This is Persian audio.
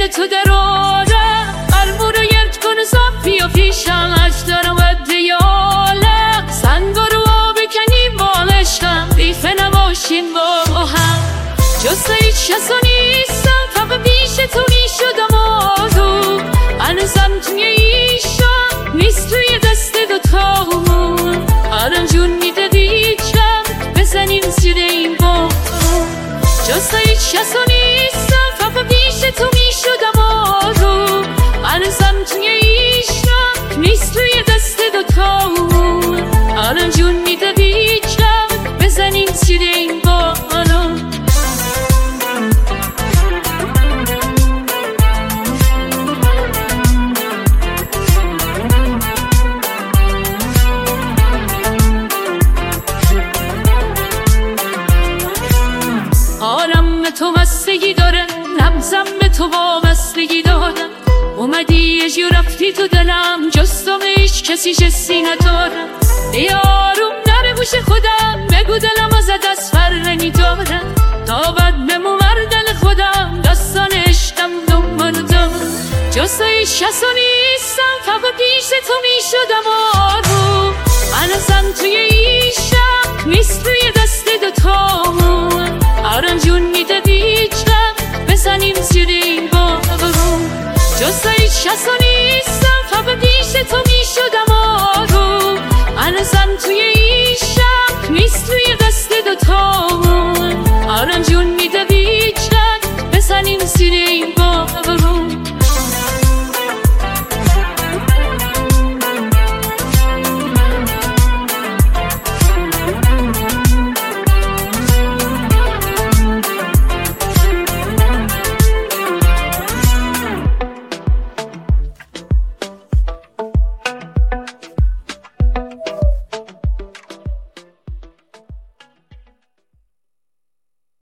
عین تو در آرم قلبو رو گرد کن و صافی و پیشم اجدارم و دیاله سنگا رو بکنیم با عشقم دیفه نباشیم با هم جز هیچ کسو نیستم فقط پیش تو میشدم آروم هنوزم توی ایشم نیست توی دست دوتامون آرام جون میده دیجم بزنیم زیر این با جز هیچ کسو نیستم فقط پیش تو میشدم آروم هنوزم توی ایشم نیست توی دست دوتامون آرام جون میده دیجم بزنیم زیر این با آرام به تو بستگی داره نبزم به تو وابستگی دارم اومدی یه جو رفتی تو دلم جستم هیچ کسی جسی ندارم ای آروم نره گوش خودم بگو دلم از دست فرنی دارم تا بد بمو دل خودم دستان عشقم دنبالو دارم جز هیچ کسو نیستم فقط پیش تو میشدم آروم هنوزم توی ایشم نیست توی دست دوتامون آرام جون میده دیجم بزنیم زیر این بارون جز هیچ کسو نیستم فقط پیش تو میشدم آروم هنوزم توی ایشم نیست توی دست دوتامون